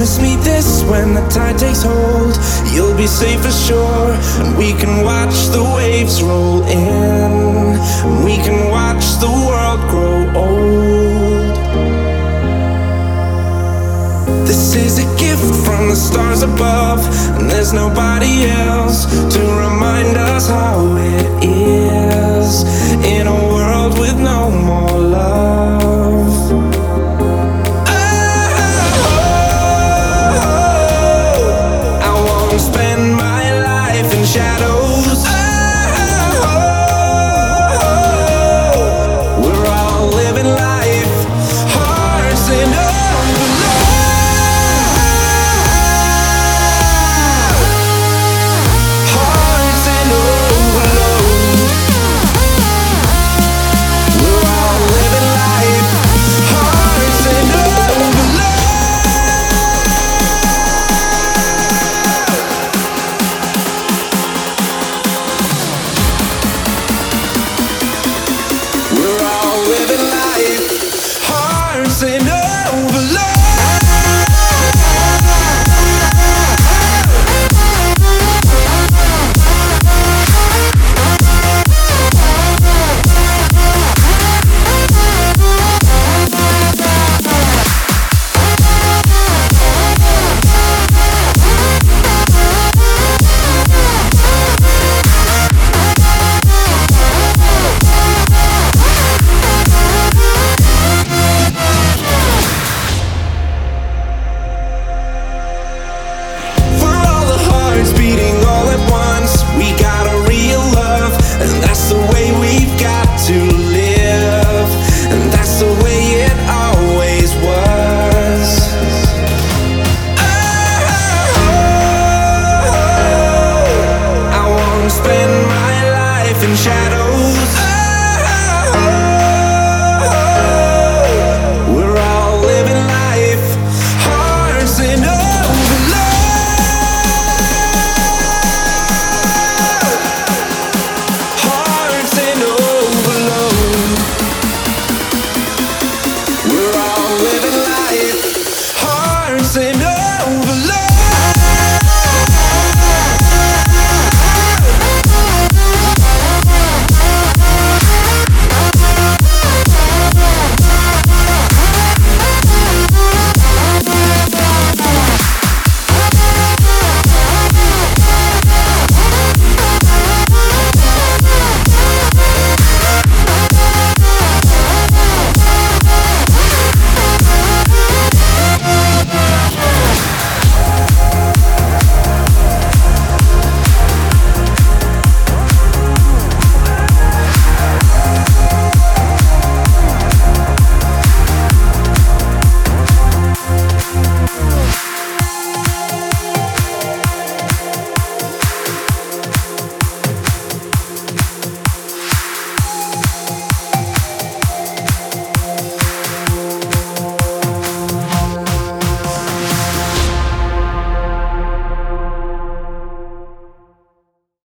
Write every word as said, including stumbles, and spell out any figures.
Promise me this when the tide takes hold. You'll be safe ashore, and we can watch the waves roll in. And we can watch the world grow old. This is a gift from the stars above, and there's nobody else to remind us how it is in a world with no more love. Spend my life in shadows. Oh, we're all living life, hearts in overload. Hearts in overload. We're all living life, hearts in overload. We're all living life, hearts in overload.